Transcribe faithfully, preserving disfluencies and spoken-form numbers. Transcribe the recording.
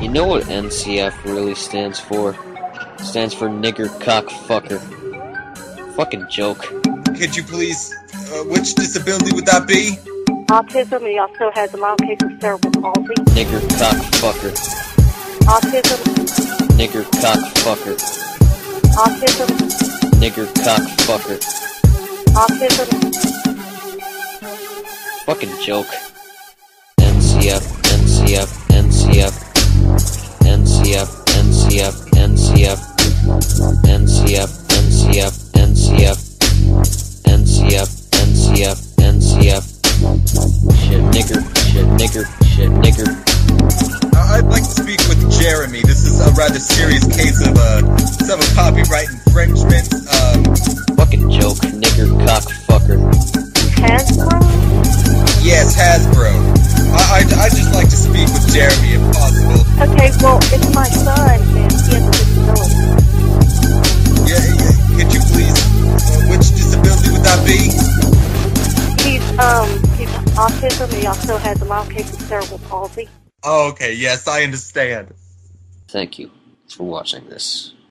You know what N C F really stands for? Stands for nigger cock fucker. Fucking joke. Could you please, uh, which disability would that be? Autism. He also has a mild case of cerebral palsy. Nigger cock fucker. Autism. Nigger cock fucker. Autism. Nigger cock fucker. Autism. Fucking joke. N C F, N C F, N C F. N C F, N C F, N C F. N C F, N C F, N C F. N C F, N C F, N C F. Shit nigger, shit nigger, shit nigger. Uh, I'd like to speak with Jeremy. This is a rather serious case of, uh, some copyright infringement. Um, Fucking joke, nigger cock fucker. Hasbro? yes, Hasbro. I, I'd, I'd just like to speak with Jeremy if possible. Okay, well, it's my son, and he has a disability. Yeah, yeah, could you please, uh, which disability would that be? He's, um, he's autism. He also has a mild case of cerebral palsy. Oh, okay, yes, I understand. Thank you for watching this.